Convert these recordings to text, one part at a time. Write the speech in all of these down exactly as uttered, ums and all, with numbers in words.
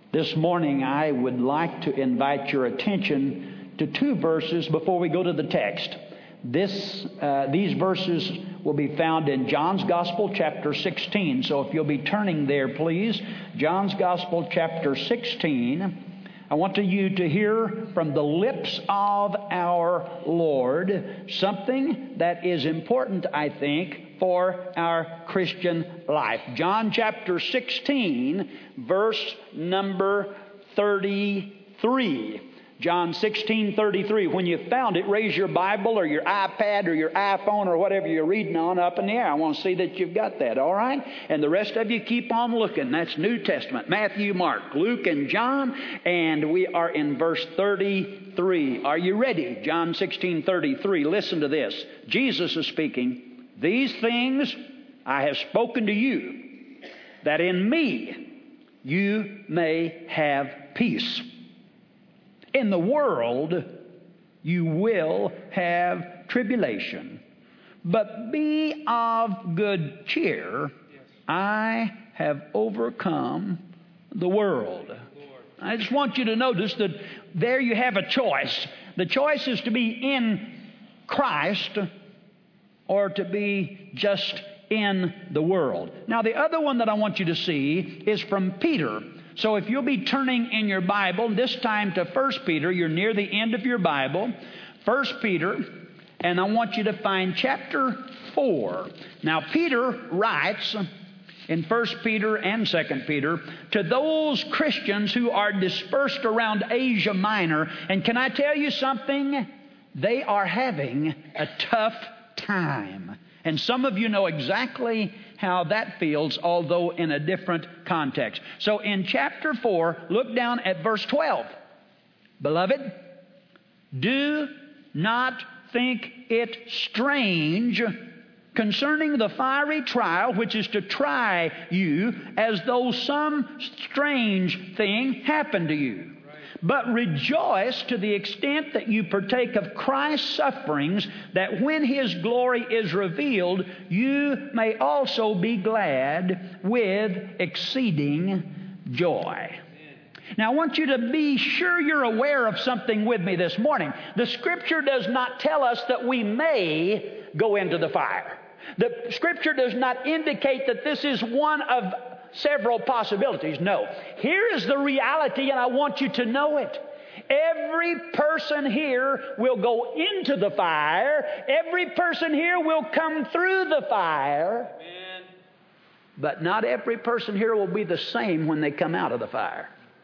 This morning I would like to invite your attention to two verses before we go to the text. This, uh, these verses will be found in John's Gospel, chapter sixteen. So if you'll be turning there, please. John's Gospel, chapter sixteen. I want you to hear from the lips of our Lord something that is important, I think, for our Christian life. John chapter sixteen, verse number thirty-three. John sixteen thirty-three. When you found it, raise your Bible or your iPad or your iPhone or whatever you're reading on up in the air. I want to see that you've got that, all right? And the rest of you keep on looking. That's New Testament. Matthew, Mark, Luke, and John. And we are in verse thirty-three. Are you ready? John sixteen thirty-three. Listen to this. Jesus is speaking. These things I have spoken to you, that in me you may have peace. In the world, you will have tribulation. But be of good cheer. I have overcome the world. I just want you to notice that there you have a choice. The choice is to be in Christ or to be just in the world. Now, the other one that I want you to see is from Peter. So if you'll be turning in your Bible, this time to First Peter, you're near the end of your Bible, First Peter, and I want you to find chapter four. Now, Peter writes in First Peter and Second Peter to those Christians who are dispersed around Asia Minor. And can I tell you something? They are having a tough time. And some of you know exactly how that feels, although in a different context. So in chapter four, look down at verse twelve. Beloved, do not think it strange concerning the fiery trial which is to try you, as though some strange thing happened to you. But rejoice to the extent that you partake of Christ's sufferings, that when His glory is revealed, you may also be glad with exceeding joy. Now, I want you to be sure you're aware of something with me this morning. The Scripture does not tell us that we may go into the fire. The Scripture does not indicate that this is one of several possibilities. No. Here is the reality, and I want you to know it. Every person here will go into the fire. Every person here will come through the fire. Amen. But not every person here will be the same when they come out of the fire.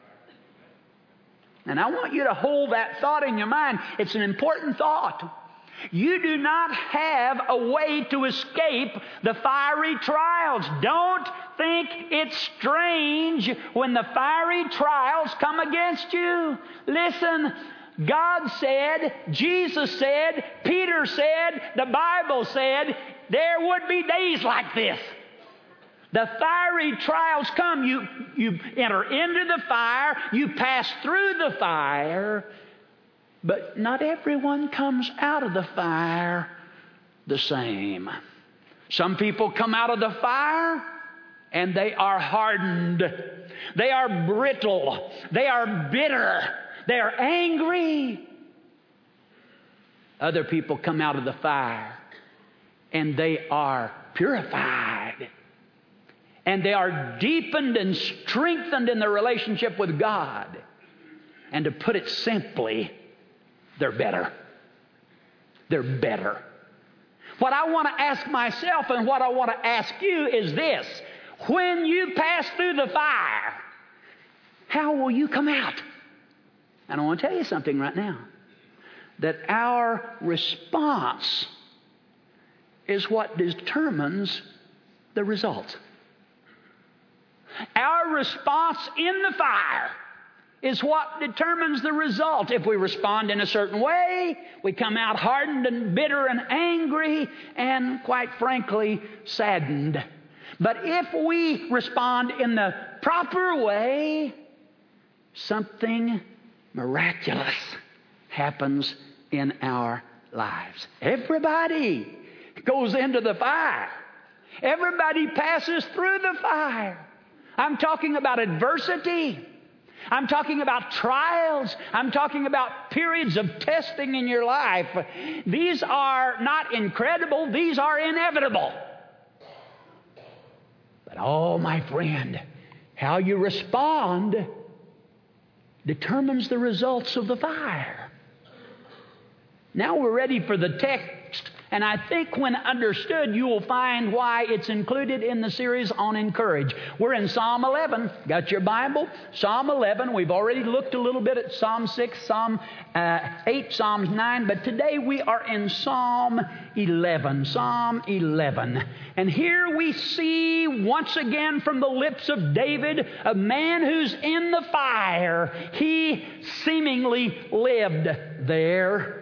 And I want you to hold that thought in your mind. It's an important thought. You do not have a way to escape the fiery trials. Don't think it's strange when the fiery trials come against you. Listen, God said, Jesus said, Peter said, the Bible said, there would be days like this. The fiery trials come. You, you enter into the fire. You pass through the fire. But not everyone comes out of the fire the same. Some people come out of the fire and they are hardened. They are brittle. They are bitter. They are angry. Other people come out of the fire and they are purified. And they are deepened and strengthened in their relationship with God. And to put it simply, they're better. They're better. What I want to ask myself and what I want to ask you is this. When you pass through the fire, how will you come out? And I want to tell you something right now. That our response is what determines the result. Our response in the fire is what determines the result. If we respond in a certain way, we come out hardened and bitter and angry and, quite frankly, saddened. But if we respond in the proper way, something miraculous happens in our lives. Everybody goes into the fire. Everybody passes through the fire. I'm talking about adversity. I'm talking about trials. I'm talking about periods of testing in your life. These are not incredible. These are inevitable. But oh, my friend, how you respond determines the results of the fire. Now we're ready for the text, and I think when understood, you will find why it's included in the series on Encourage. We're in Psalm eleven. Got your Bible? Psalm eleven. We've already looked a little bit at Psalm six, Psalm uh, eight, Psalms nine, but today we are in Psalm eleven. Psalm eleven. And here we see once again from the lips of David, a man who's in the fire. He seemingly lived there.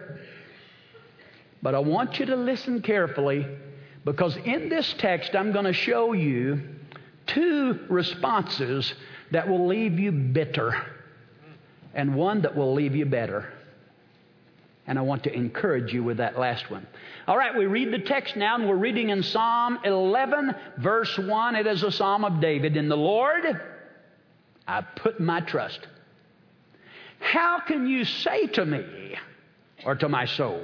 But I want you to listen carefully, because in this text I'm going to show you two responses that will leave you bitter and one that will leave you better. And I want to encourage you with that last one. All right, we read the text now, and we're reading in Psalm eleven, verse one. It is a psalm of David. In the Lord I put my trust. How can you say to me, or to my soul,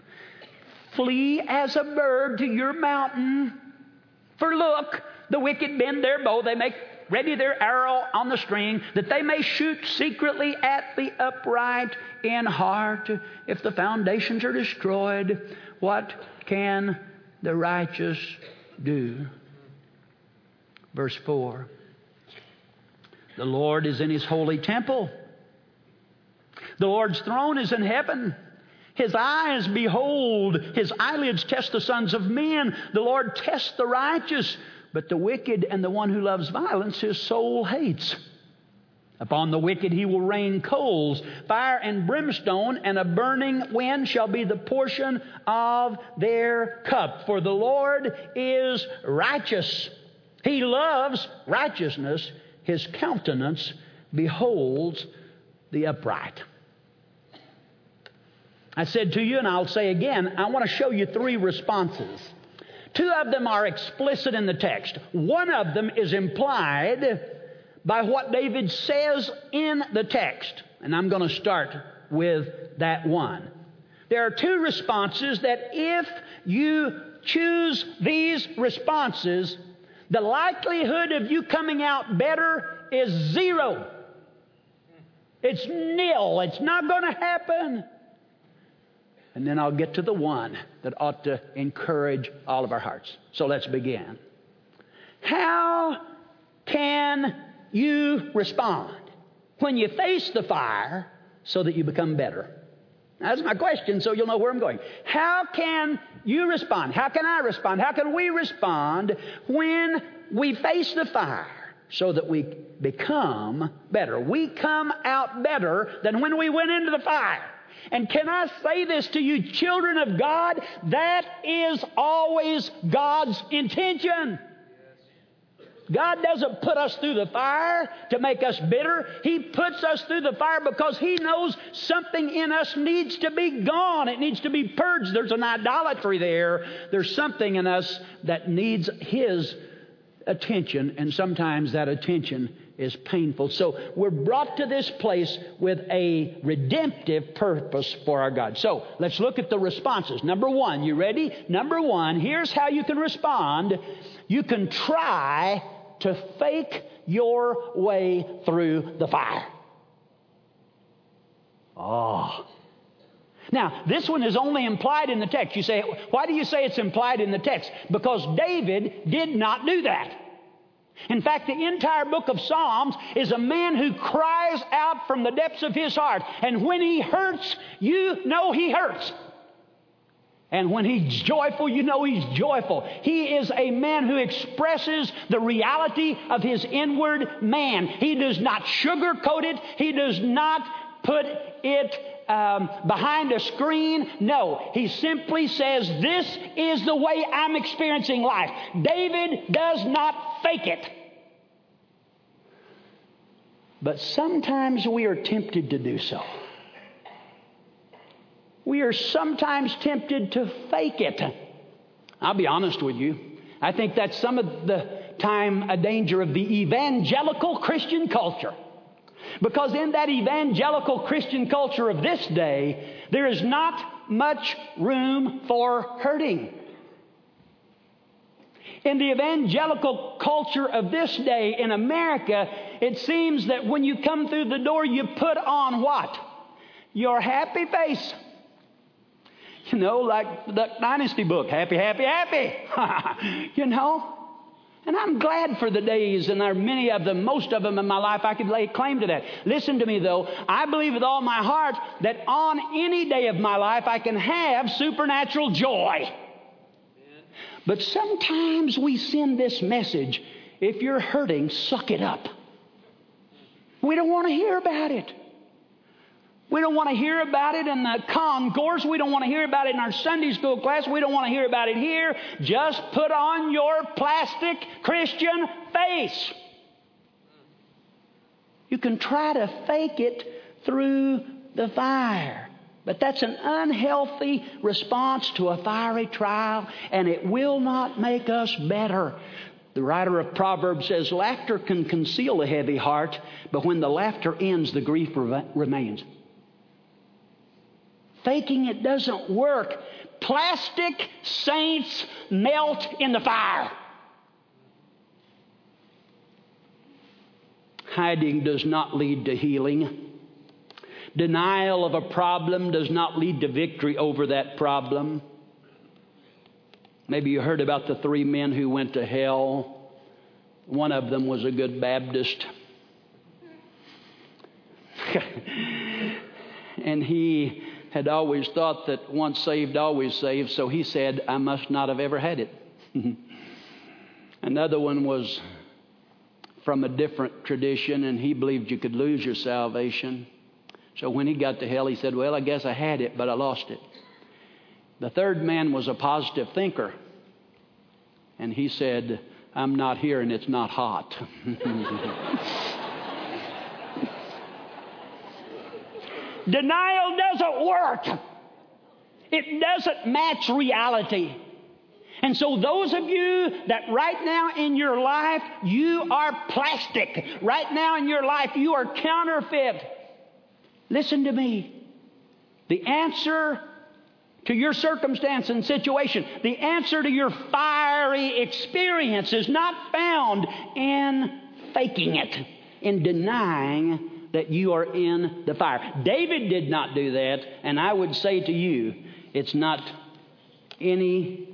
flee as a bird to your mountain? For look, the wicked bend their bow. They make ready their arrow on the string, that they may shoot secretly at the upright in heart. If the foundations are destroyed, what can the righteous do? Verse four. The Lord is in His holy temple. The Lord's throne is in heaven. His eyes behold, His eyelids test the sons of men. The Lord tests the righteous, but the wicked and the one who loves violence His soul hates. Upon the wicked He will rain coals, fire and brimstone, and a burning wind shall be the portion of their cup. For the Lord is righteous. He loves righteousness. His countenance beholds the upright. I said to you, and I'll say again, I want to show you three responses. Two of them are explicit in the text. One of them is implied by what David says in the text. And I'm going to start with that one. There are two responses that if you choose these responses, the likelihood of you coming out better is zero. It's nil. It's not going to happen. And then I'll get to the one that ought to encourage all of our hearts. So let's begin. How can you respond when you face the fire so that you become better? That's my question, so you'll know where I'm going. How can you respond? How can I respond? How can we respond when we face the fire so that we become better? We come out better than when we went into the fire. And can I say this to you, children of God? That is always God's intention. God doesn't put us through the fire to make us bitter. He puts us through the fire because He knows something in us needs to be gone. It needs to be purged. There's an idolatry there. There's something in us that needs His attention, and sometimes that attention is painful. So we're brought to this place with a redemptive purpose for our God. So let's look at the responses. Number one, you ready? Number one, here's how you can respond. You can try to fake your way through the fire. Oh. Now, this one is only implied in the text. You say, why do you say it's implied in the text? Because David did not do that. In fact, the entire book of Psalms is a man who cries out from the depths of his heart. And when he hurts, you know he hurts. And when he's joyful, you know he's joyful. He is a man who expresses the reality of his inward man. He does not sugarcoat it. He does not put it um, behind a screen. No, he simply says, this is the way I'm experiencing life. David does not fake it. But sometimes we are tempted to do so. We are sometimes tempted to fake it. I'll be honest with you. I think that's some of the time a danger of the evangelical Christian culture. Because in that evangelical Christian culture of this day, there is not much room for hurting. In the evangelical culture of this day in America, it seems that when you come through the door, you put on what? Your happy face. You know, like the Dynasty book, happy, happy, happy. You know? And I'm glad for the days, and there are many of them, most of them in my life, I could lay claim to that. Listen to me, though. I believe with all my heart that on any day of my life, I can have supernatural joy. But sometimes we send this message, if you're hurting, suck it up. We don't want to hear about it. We don't want to hear about it in the concourse. We don't want to hear about it in our Sunday school class. We don't want to hear about it here. Just put on your plastic Christian face. You can try to fake it through the fire. But that's an unhealthy response to a fiery trial, and it will not make us better. The writer of Proverbs says, laughter can conceal a heavy heart, but when the laughter ends, the grief re- remains. Faking it doesn't work. Plastic saints melt in the fire. Hiding does not lead to healing. Denial of a problem does not lead to victory over that problem. Maybe you heard about the three men who went to hell. One of them was a good Baptist. And he had always thought that once saved, always saved. So he said, I must not have ever had it. Another one was from a different tradition, and he believed you could lose your salvation. So when he got to hell, he said, well, I guess I had it, but I lost it. The third man was a positive thinker. And he said, I'm not here and it's not hot. Denial doesn't work. It doesn't match reality. And so those of you that right now in your life, you are plastic. Right now in your life, you are counterfeit. Listen to me. The answer to your circumstance and situation, the answer to your fiery experience is not found in faking it, in denying that you are in the fire. David did not do that, and I would say to you, it's not any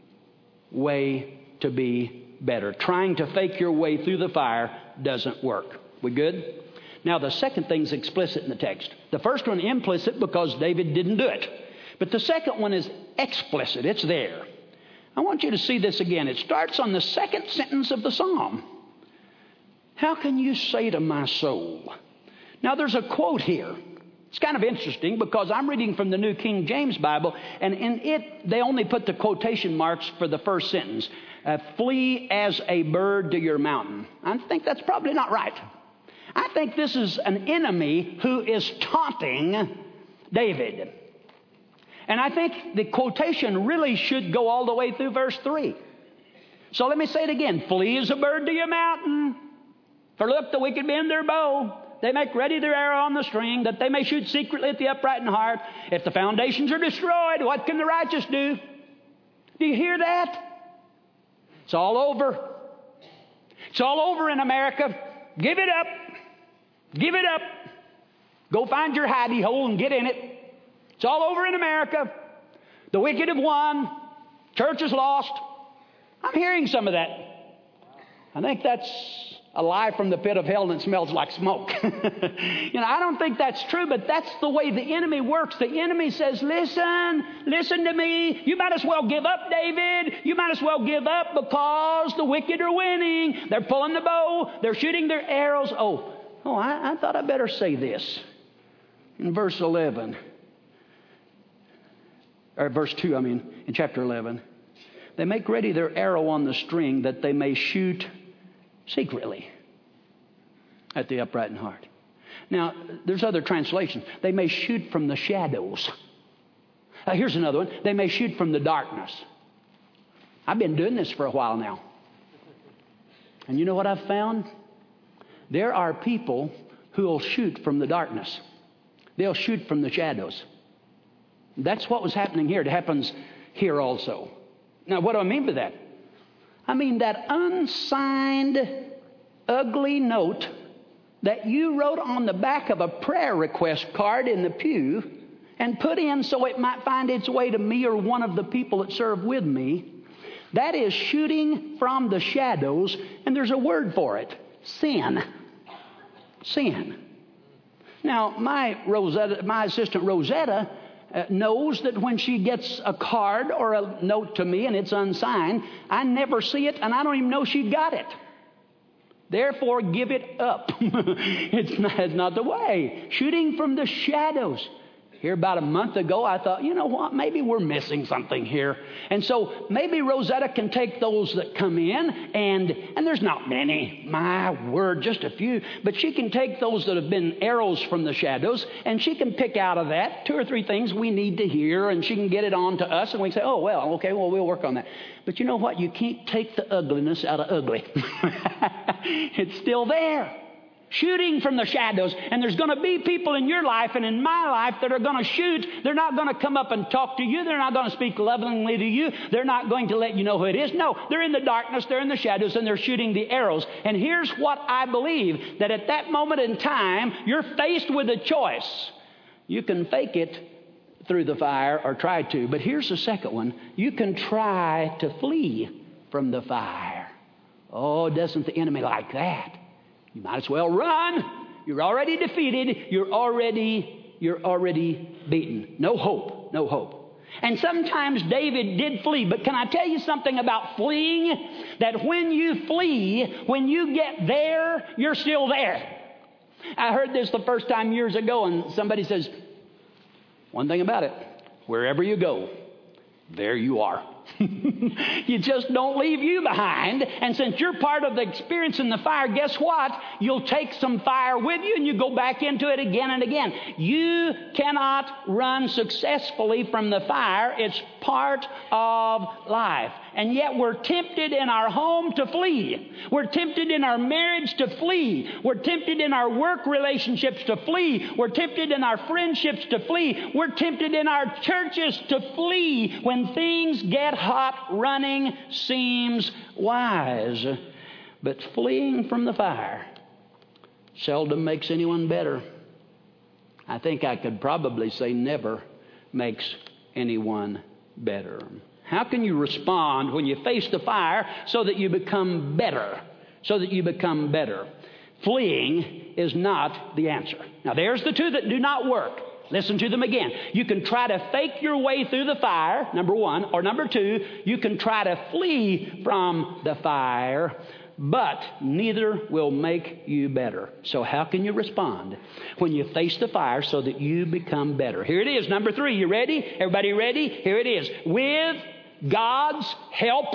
way to be better. Trying to fake your way through the fire doesn't work. We good? Now, the second thing's explicit in the text. The first one implicit because David didn't do it. But the second one is explicit. It's there. I want you to see this again. It starts on the second sentence of the psalm. How can you say to my soul? Now, there's a quote here. It's kind of interesting because I'm reading from the New King James Bible, and in it, they only put the quotation marks for the first sentence. Uh, Flee as a bird to your mountain. I think that's probably not right. I think this is an enemy who is taunting David. And I think the quotation really should go all the way through verse three. So let me say it again. Flee as a bird to your mountain. For look, the wicked bend their bow. They make ready their arrow on the string, that they may shoot secretly at the upright in heart. If the foundations are destroyed, what can the righteous do? Do you hear that? It's all over. It's all over in America. Give it up. Give it up. Go find your hidey hole and get in it. It's all over in America. The wicked have won. Church is lost. I'm hearing some of that. I think that's a lie from the pit of hell and it smells like smoke. You know, I don't think that's true, but that's the way the enemy works. The enemy says, listen, listen to me. You might as well give up, David. You might as well give up because the wicked are winning. They're pulling the bow. They're shooting their arrows. Oh, oh, I, I thought I better say this. In verse eleven, or verse two, I mean, in chapter eleven, they make ready their arrow on the string that they may shoot secretly at the upright in heart. Now, there's other translations. They may shoot from the shadows. Uh, here's another one. They may shoot from the darkness. I've been doing this for a while now. And you know what I've found? There are people who will shoot from the darkness. They'll shoot from the shadows. That's what was happening here. It happens here also. Now, what do I mean by that? I mean that unsigned, ugly note that you wrote on the back of a prayer request card in the pew and put in so it might find its way to me or one of the people that serve with me. That is shooting from the shadows, and there's a word for it. Sin. Sin. Now, my Rosetta, my assistant Rosetta uh, knows that when she gets a card or a note to me and it's unsigned, I never see it, and I don't even know she got it. Therefore, give it up. it's, not, it's not the way. Shooting from the shadows. Here about a month ago, I thought, you know what, maybe we're missing something here. And so maybe Rosetta can take those that come in, and, and there's not many, my word, just a few, but she can take those that have been arrows from the shadows, and she can pick out of that two or three things we need to hear, and she can get it on to us, and we can say, oh, well, okay, well, we'll work on that. But you know what? You can't take the ugliness out of ugly. It's still there. Shooting from the shadows. And there's going to be people in your life and in my life that are going to shoot. They're not going to come up and talk to you. They're not going to speak lovingly to you. They're not going to let you know who it is. No, they're in the darkness. They're in the shadows, and they're shooting the arrows. And here's what I believe, that at that moment in time, you're faced with a choice. You can fake it through the fire or try to. But here's the second one. You can try to flee from the fire. Oh, doesn't the enemy like that? You might as well run. You're already defeated. You're already, you're already beaten. No hope. No hope. And sometimes David did flee. But can I tell you something about fleeing? That when you flee, when you get there, you're still there. I heard this the first time years ago, and somebody says, one thing about it, wherever you go, there you are. You just don't leave you behind. And since you're part of the experience in the fire, guess what? You'll take some fire with you and you go back into it again and again. You cannot run successfully from the fire. It's part of life. And yet we're tempted in our home to flee. We're tempted in our marriage to flee. We're tempted in our work relationships to flee. We're tempted in our friendships to flee. We're tempted in our churches to flee. When things get hot, running seems wise. But fleeing from the fire seldom makes anyone better. I think I could probably say never makes anyone better. How can you respond when you face the fire so that you become better? So that you become better. Fleeing is not the answer. Now, there's the two that do not work. Listen to them again. You can try to fake your way through the fire, number one. Or number two, you can try to flee from the fire, but neither will make you better. So how can you respond when you face the fire so that you become better? Here it is, number three. You ready? Everybody ready? Here it is. With God's help.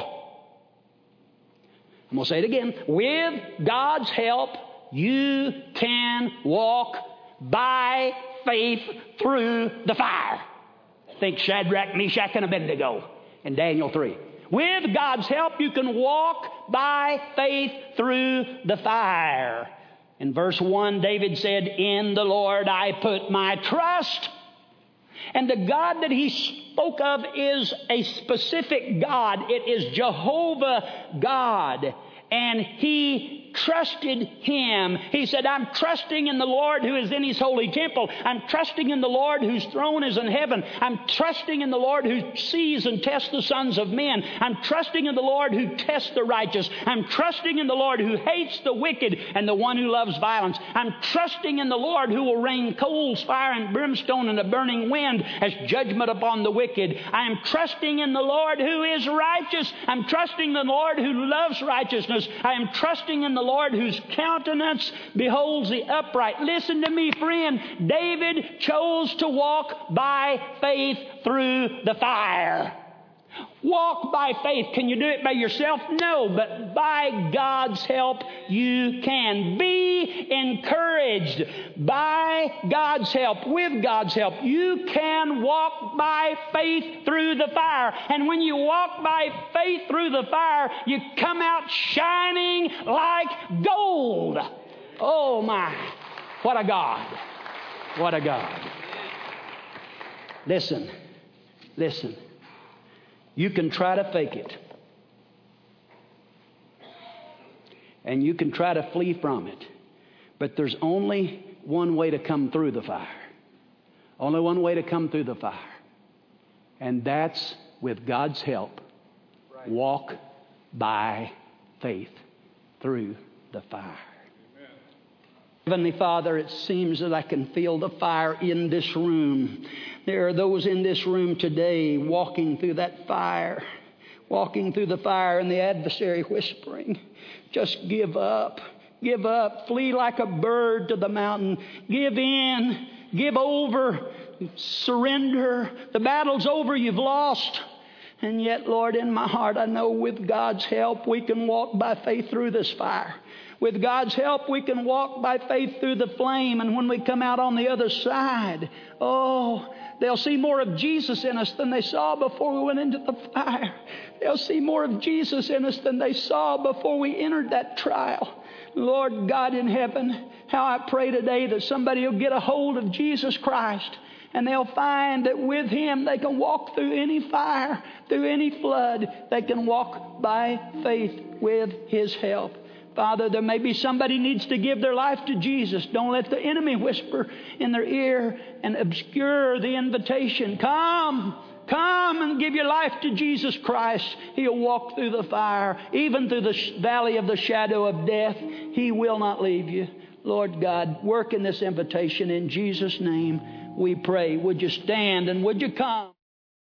I'm going to say it again. With God's help, you can walk by faith through the fire. Think Shadrach, Meshach, and Abednego in Daniel three. With God's help, you can walk by faith through the fire. In verse one, David said, in the Lord I put my trust. And the God that he spoke of is a specific God. It is Jehovah God. And he trusted him. He said, I'm trusting in the Lord who is in his holy temple. I'm trusting in the Lord whose throne is in heaven. I'm trusting in the Lord who sees and tests the sons of men. I'm trusting in the Lord who tests the righteous. I'm trusting in the Lord who hates the wicked and the one who loves violence. I'm trusting in the Lord who will rain coals, fire, and brimstone and a burning wind as judgment upon the wicked. I am trusting in the Lord who is righteous. I'm trusting in the Lord who loves righteousness. I am trusting in the Lord whose countenance beholds the upright. Listen to me, friend. David chose to walk by faith through the fire. Walk by faith. Can you do it by yourself? No, but by God's help you can. Be encouraged. By God's help, with God's help, you can walk by faith through the fire. And when you walk by faith through the fire, you come out shining like gold. Oh my. What a God. What a God. Listen. Listen. You can try to fake it. And you can try to flee from it. But there's only one way to come through the fire. Only one way to come through the fire. And that's with God's help. Right. Walk by faith through the fire. Amen. Heavenly Father, it seems that I can feel the fire in this room. There are those in this room today walking through that fire. Walking through the fire and the adversary whispering, just give up. Give up. Flee like a bird to the mountain. Give in. Give over. Surrender. The battle's over. You've lost. And yet, Lord, in my heart, I know with God's help, we can walk by faith through this fire. With God's help, we can walk by faith through the flame. And when we come out on the other side, oh, they'll see more of Jesus in us than they saw before we went into the fire. They'll see more of Jesus in us than they saw before we entered that trial. Lord God in heaven, how I pray today that somebody will get a hold of Jesus Christ and they'll find that with Him they can walk through any fire, through any flood. They can walk by faith with His help. Father, there may be somebody needs to give their life to Jesus. Don't let the enemy whisper in their ear and obscure the invitation. Come, come and give your life to Jesus Christ. He'll walk through the fire, even through the valley of the shadow of death. He will not leave you. Lord God, work in this invitation in Jesus' name we pray. Would you stand and would you come?